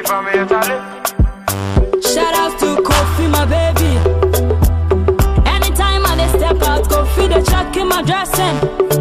Shout out to Kofi, my baby. Anytime I dey step out, Kofi dey check in my dressing.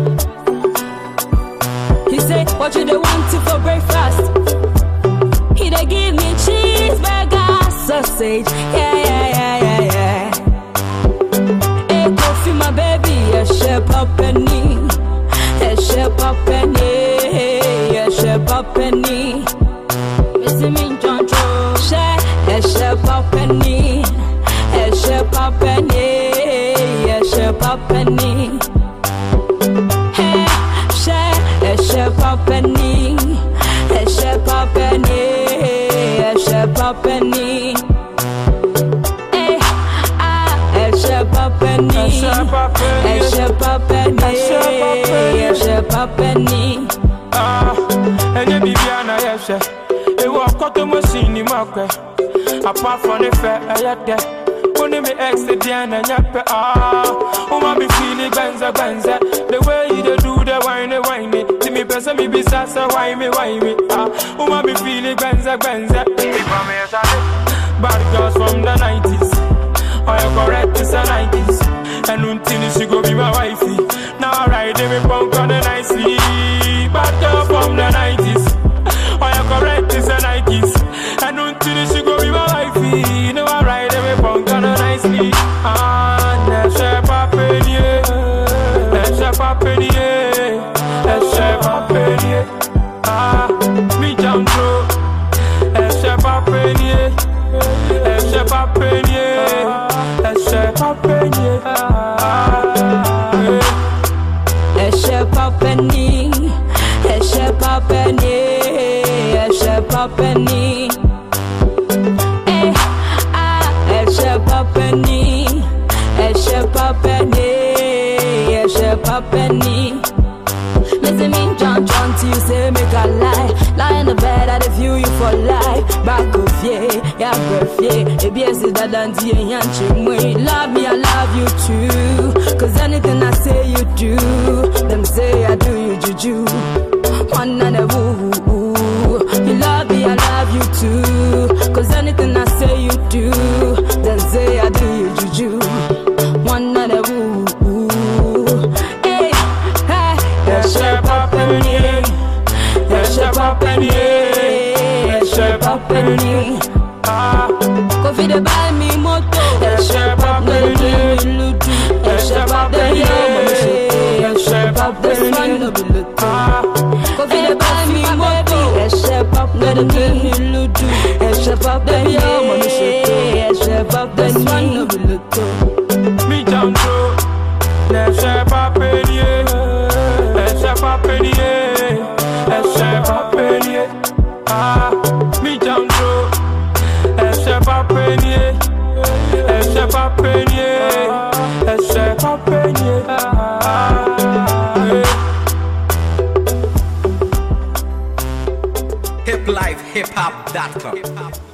He say, what you dey want to for breakfast? He dey give me cheeseburger, sausage, yeah. Hey Kofi, my baby, yeah, shape up penny, yeah, shape up penny, yeah, shape up penny. Missy me John Joe, yeah, shape up penny, yeah, shape up penny, yeah, shape up penny. Hey, yeah, shape up penny, yeah, shape up penny, yeah, shape up penny. And you be Biana, yes, it was cut to machine, apart from the fair, I had that. Only me ex the Diana, yappa, my be feeling banza. The way you do the wine, to me, person, me be sassa, why me, my be feeling banza. Bad girls from the 90s. I am correct, it's the 90s. And until she go be my wifey. Now I ride every punk on the nicely. Bad girl from the 90s. I am correct, it's the 90s. And until she go be my wifey. Now I ride every punk on the nicely. Neshe papenier, neshe papenier, neshe papenier. Me jump through, neshe papenier, neshe papenier. Listen me, John, till you say make a lie in the bed, I view you for life. Back of yeah, breath, yeah. ABS is that dance, love me, I love you too. Cause anything I say you do, them say I do you juju. One and a woo. You love me, I love you too. Cause anything I say you do, them say I do you juju. One and a woo. Hey, shape up penny, shape up penny, shape up penny. Kofi dey buy me moto, shape up penny, shape up penny, shape up penny. Kofi dey buy me moto, shape up penny, shape up penny, shape up penny. Me jump through, shape up penny, shape up penny, shape up penny. Me jump through, shape up penny, shape up penny, shape up penny. Hiplife, hiphop.com.